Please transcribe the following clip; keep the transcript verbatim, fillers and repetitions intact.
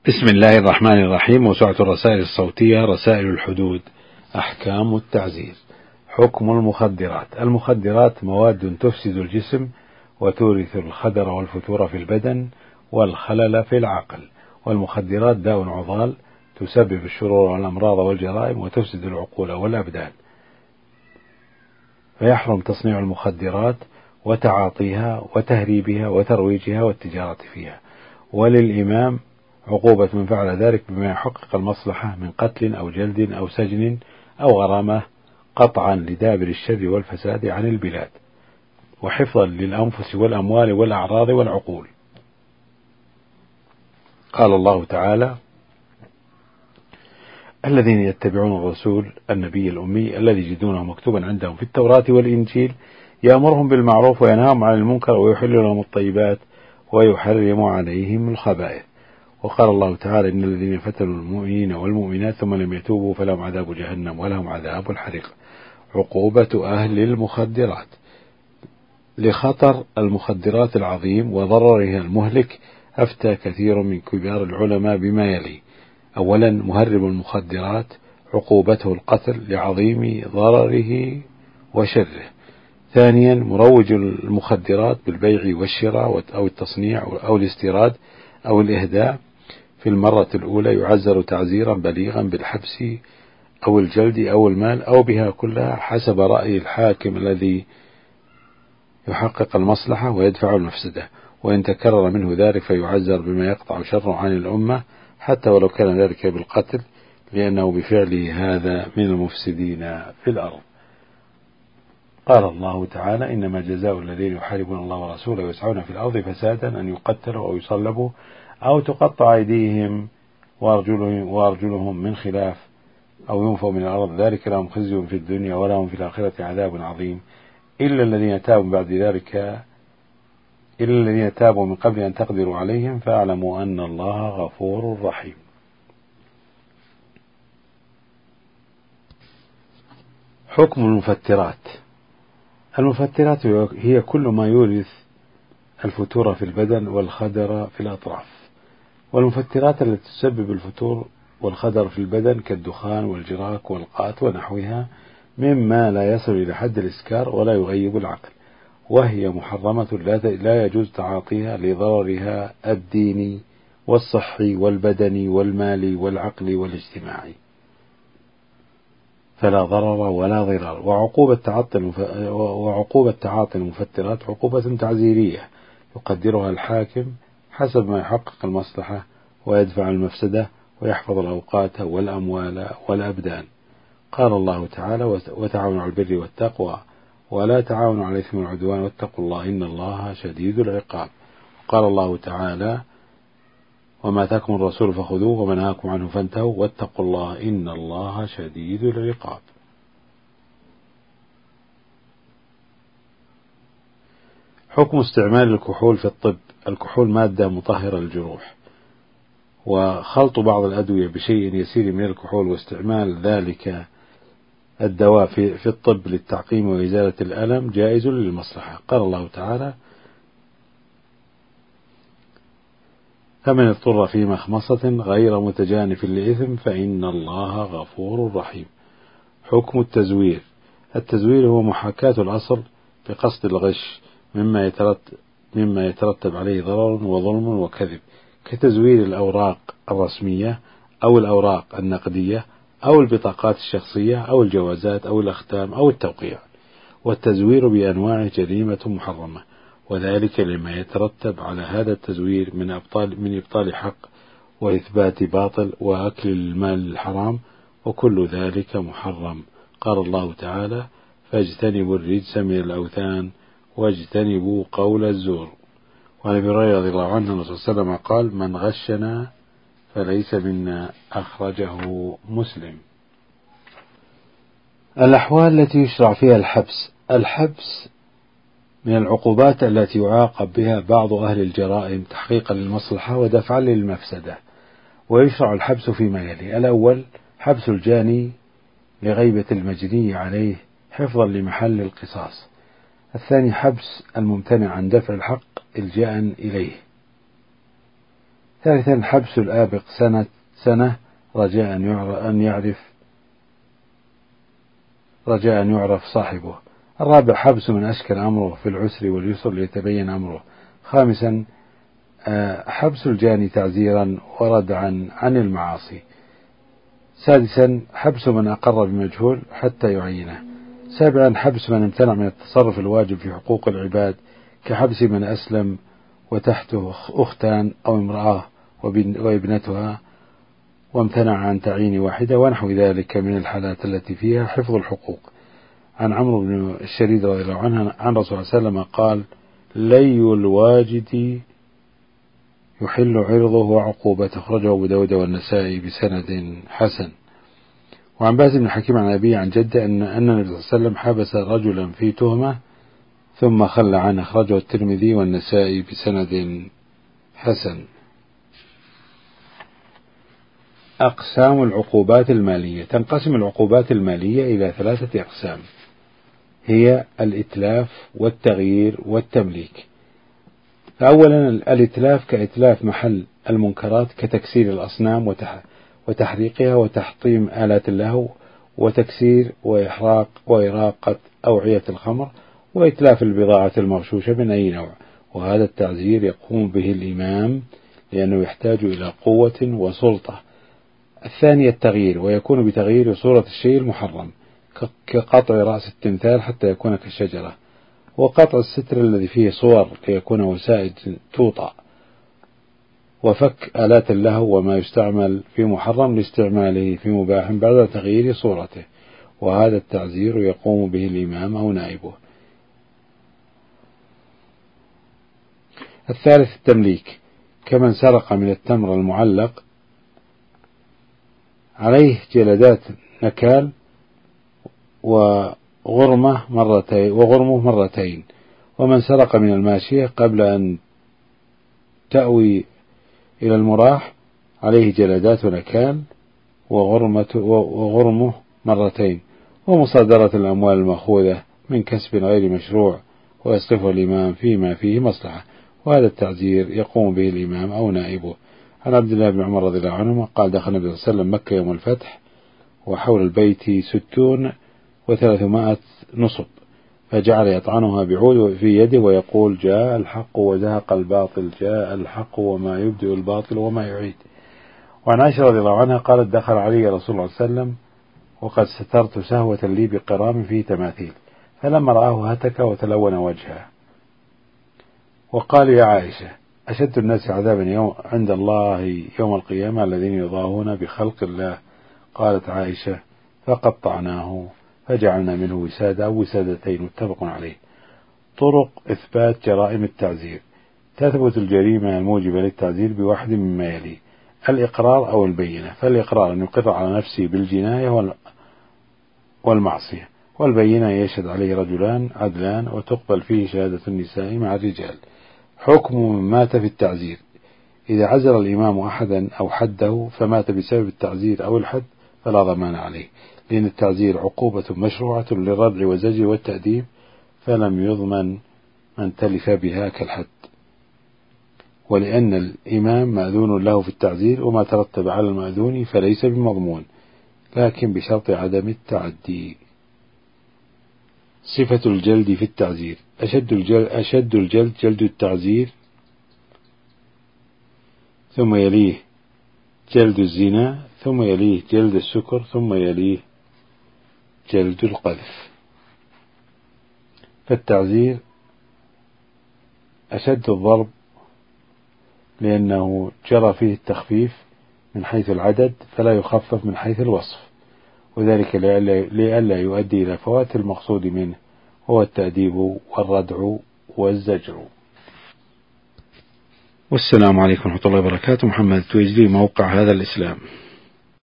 بسم الله الرحمن الرحيم. موسوعة الرسائل الصوتية رسائل الحدود. أحكام التعزير. حكم المخدرات. المخدرات مواد تفسد الجسم وتورث الخدر والفتور في البدن والخلل في العقل، والمخدرات داء عضال تسبب الشرور والأمراض والجرائم وتفسد العقول والأبدان، فيحرم تصنيع المخدرات وتعاطيها وتهريبها وترويجها والتجارة فيها. وللإمام عقوبة من فعل ذلك بما يحقق المصلحة من قتل أو جلد أو سجن أو غرامة، قطعا لدابر الشر والفساد عن البلاد، وحفظا للأنفس والأموال والأعراض والعقول. قال الله تعالى: الذين يتبعون الرسول النبي الأمي الذي يجدونه مكتوبا عندهم في التوراة والإنجيل يأمرهم بالمعروف وينهاهم عن المنكر ويحل لهم الطيبات ويحرم عليهم الخبائث. وقال الله تعالى: إن الذين فتنوا المؤمنين والمؤمنات ثم لم يتوبوا فلهم عذاب جهنم ولهم عذاب الحريق. عقوبة أهل المخدرات. لخطر المخدرات العظيم وضررها المهلك أفتى كثير من كبار العلماء بما يلي: أولا، مهرب المخدرات عقوبته القتل لعظيم ضرره وشره. ثانيا، مروج المخدرات بالبيع والشراء أو التصنيع أو الاستيراد أو الإهداء في المرة الأولى يعزر تعزيرا بليغا بالحبس أو الجلد أو المال أو بها كلها حسب رأي الحاكم الذي يحقق المصلحة ويدفع المفسدة، وإن تكرر منه ذلك فيعزر بما يقطع شره عن الأمة حتى ولو كان ذلك بالقتل، لأنه بفعله هذا من المفسدين في الأرض. قال الله تعالى: إنما جزاء الذين يحاربون الله ورسوله ويسعون في الأرض فسادا أن يقتلوا أو يصلبوا أو تقطع أيديهم وأرجلهم, وأرجلهم من خلاف أو ينفوا من الأرض، ذلك لهم خزي في الدنيا ولهم في الآخرة عذاب عظيم، إلا الذين تابوا بعد ذلك إلا الذين تابوا من قبل أن تقدروا عليهم فاعلموا أن الله غفور رحيم. حكم المفترات. المفترات هي كل ما يورث الفتور في البدن والخدر في الأطراف. والمفترات التي تسبب الفتور والخدر في البدن كالدخان والجراك والقات ونحوها مما لا يصل إلى حد الإسكار ولا يغيب العقل، وهي محرمة لا يجوز تعاطيها لضررها الديني والصحي والبدني والمالي والعقلي والاجتماعي، فلا ضرر ولا ضرار. وعقوبة تعاطي المف... وعقوبة تعاطي المفترات عقوبة تعزيرية يقدرها الحاكم حسب ما يحقق المصلحة ويدفع المفسدة ويحفظ الأوقات والأموال والأبدان. قال الله تعالى: وتعاونوا على البر والتقوى ولا تعاونوا على الإثم والعدوان واتقوا الله إن الله شديد العقاب. قال الله تعالى: وما آتاكم الرسول فخذوه وما نهاكم عنه فانتهوا واتقوا الله إن الله شديد العقاب. حكم استعمال الكحول في الطب. الكحول مادة مطهرة للجروح، وخلط بعض الأدوية بشيء يسير من الكحول واستعمال ذلك الدواء في, في الطب للتعقيم وإزالة الألم جائز للمصلحة. قال الله تعالى: فمن اضطر في مخمصة غير متجانف لإثم فإن الله غفور رحيم. حكم التزوير. التزوير هو محاكاة الأصل بقصد الغش مما يترتب, مما يترتب عليه ضرر وظلم وكذب، كتزوير الأوراق الرسمية أو الأوراق النقدية أو البطاقات الشخصية أو الجوازات أو الأختام أو التوقيع. والتزوير بأنواع جريمة محرمة، وذلك لما يترتب على هذا التزوير من أبطال من إبطال حق وإثبات باطل وأكل المال الحرام، وكل ذلك محرم. قال الله تعالى: فاجتنبوا الرجس من الأوثان واجتنبوا قول الزور. وعن ابي هريرة رضي الله عنه الرسول صلى الله عليه وسلم قال: من غشنا فليس منا، أخرجه مسلم. الأحوال التي يشرع فيها الحبس. الحبس من العقوبات التي يعاقب بها بعض أهل الجرائم تحقيقا للمصلحة ودفعا للمفسدة، ويشرع الحبس فيما يلي: الأول، حبس الجاني لغيبة المجني عليه حفظا لمحل القصاص. الثاني، حبس الممتنع عن دفع الحق إلجاء إليه. ثالثا حبس الآبق سنة سنة رجاء أن يعرف رجاء أن يعرف صاحبه. الرابع حبس من أشكل أمره في العسر واليسر ليتبين أمره. خامسا حبس الجاني تعزيرا وردعا عن المعاصي. سادسا حبس من أقر بمجهول حتى يعينه. سابعا حبس من امتنع من التصرف الواجب في حقوق العباد كحبس من أسلم وتحته أختان أو امرأة وابنتها وامتنع عن تعيين واحدة ونحو ذلك من الحالات التي فيها حفظ الحقوق. عن عمرو بن الشريد رضي الله عنه عن رسول الله صلى الله عليه وسلم قال: لي الواجد يحل عرضه وعقوبته، أخرجه أبو داود والنسائي بسند حسن. وعن باز بن حكيم عن أبيه عن جده أن أن النبي صلى الله عليه وسلم حبس رجلا في تهمة ثم خلى عنه، أخرجه الترمذي والنسائي بسند حسن. أقسام العقوبات المالية. تنقسم العقوبات المالية إلى ثلاثة أقسام، هي الإتلاف والتغيير والتمليك. فأولا الإتلاف كإتلاف محل المنكرات كتكسير الأصنام وتحريقها وتحطيم آلات اللهو وتكسير وإحراق وإراقة أوعية الخمر وإتلاف البضاعة المغشوشة من أي نوع، وهذا التعزير يقوم به الإمام لأنه يحتاج إلى قوة وسلطة. الثاني التغيير، ويكون بتغيير صورة الشيء المحرم كقطع رأس التمثال حتى يكون كالشجرة، وقطع الستر الذي فيه صور ليكون وسائد توطأ، وفك آلات اللهو وما يستعمل في محرم لاستعماله في مباح بعد تغيير صورته، وهذا التعزير يقوم به الإمام أو نائبه. الثالث التمليك، كمن سرق من التمر المعلق عليه جلدات نكال وغرمة مرتين وغرمه مرتين، ومن سرق من الماشية قبل أن تأوي إلى المراح عليه جلدات نكال وغرمة وغرمه مرتين، ومصادرة الأموال المأخوذة من كسب غير مشروع ويصرفه الإمام فيما فيه مصلحة، وهذا التعزير يقوم به الإمام أو نائبه. عن عبد الله بن عمر رضي الله عنهما قال: دخل النبي صلى الله عليه وسلم مكة يوم الفتح وحول البيت ستون وثلاثمائة نصب، فجعل يطعنها بعود في يده ويقول: جاء الحق وزهق الباطل، جاء الحق وما يبدئ الباطل وما يعيد. وعن عائشة رضي الله عنها قالت: دخل علي رسول الله صلى الله عليه وسلم وقد سترت سهوة لي بقرام فيه تماثيل، فلما رآه هتك وتلون وجهه وقال: يا عائشة، أشد الناس عذابا يوم عند الله يوم القيامة الذين يضاهون بخلق الله. قالت عائشة: فقطعناه فجعلنا منه وسادة أو وسادتين، متفق عليه. طرق إثبات جرائم التعزير. تثبت الجريمة الموجبة للتعزير بواحد مما يلي: الإقرار أو البينة، فالإقرار أن يقر على نفسه بالجناية والمعصية، والبينة يشهد عليه رجلان عدلان وتقبل فيه شهادة النساء مع الرجال. حكم من مات في التعزير: إذا عزل الإمام أحدا أو حده فمات بسبب التعزير أو الحد فلا ضمان عليه، لأن التعزير عقوبة مشروعة للردع والزجر والتأديب، فلم يضمن من تلف بها كالحد، ولأن الإمام مأذون له في التعزير وما ترتب على المأذون فليس بمضمون، لكن بشرط عدم التعدي. صفة الجلد في التعزير: أشد الجلد, أشد الجلد جلد التعزير، ثم يليه جلد الزنا، ثم يليه جلد السكر، ثم يليه جلد القذف. فالتعزير أشد الضرب لأنه جرى فيه التخفيف من حيث العدد فلا يخفف من حيث الوصف، وذلك لئلا يؤدي إلى فوات المقصود منه، هو التأديب والردع والزجر. والسلام عليكم ورحمة الله وبركاته. محمد التويجري، موقع هذا الإسلام.